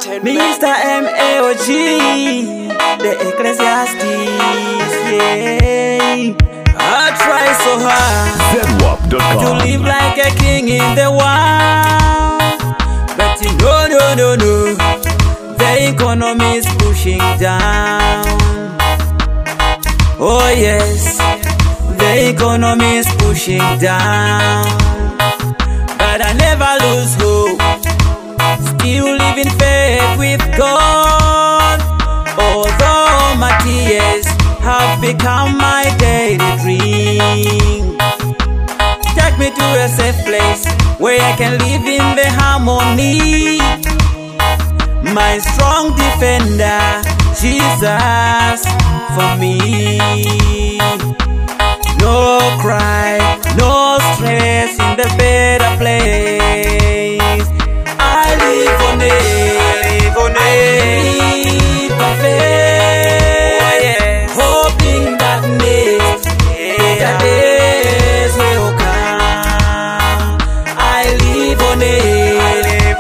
Mr. MAOG, the Ecclesiastes, yeah. I try so hard to live like a king in the world, but no, the economy is pushing down. Oh yes, the economy is pushing down, but I never lose hope. Still live in faith with God, although my tears have become my daily dream. Take me to a safe place where I can live in the harmony. My strong defender, Jesus, for me. No cry, no stress in the better place. I live on it, by faith, hoping that next better days will come. I live on it,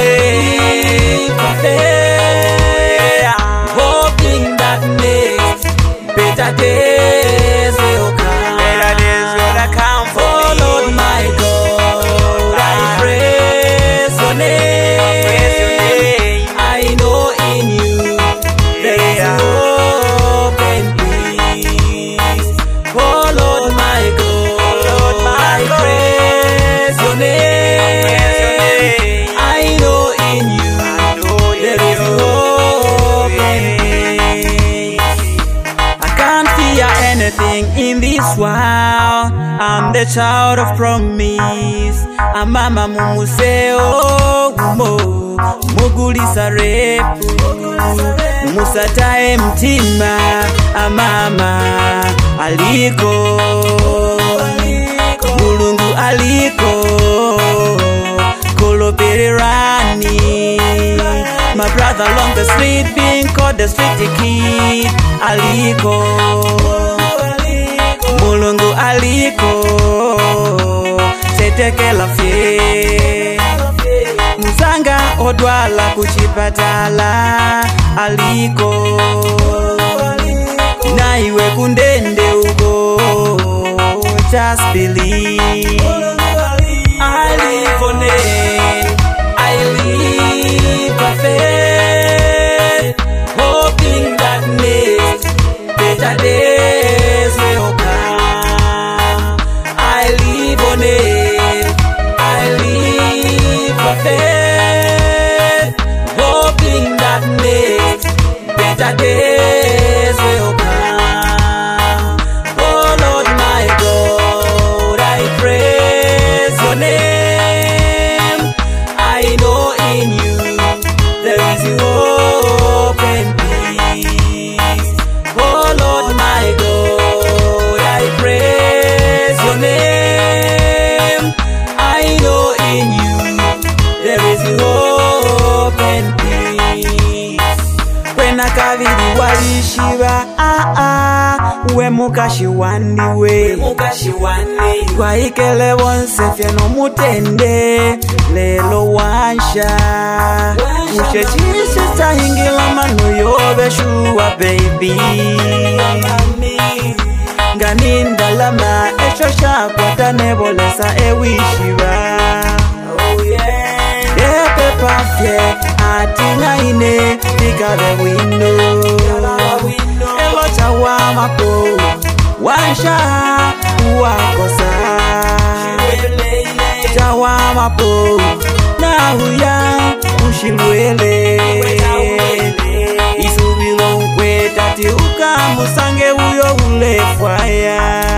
by faith, hoping that next better days will come. Better days will come for me. Oh Lord my God, I praise your name. I know in you there is hope and peace. Oh Lord my God, I praise your name. I know in you there is hope and peace. I can't fear anything in this world. I'm the child of promise. Amama mumuseo umo mugulisa repu musatae mtima. Amama aliko Mulungu aliko kolopererani. My brother along the street being called the street kid aliko Mulungu aliko setekela fye. Mzanga odwala kuchipatala aliko na iwe kundende ugo. Just believe. I live on it, I live by faith, hoping that next better days will come. I live on it, I live by faith, hoping that next better days will come. Oh Lord my God, I praise your name. I know in you there is hope and peace. Oh Lord my God, I praise your name. I know in you there is hope and peace. When I kaviri walishiva we mukashi wandiwe waikele wonse fyeno mutende lelo wansha uchechishe tahingila manu yobe shuwa baby. Nganindalama esho shakwata nebolesa ewishiva. Epe pafye atina ine tikave wino. Elo chawa mako wansha uwakosa. Chawa mapo na huya ushilwele. Isubilo mkweta ti uka musange uyo ule fwaya.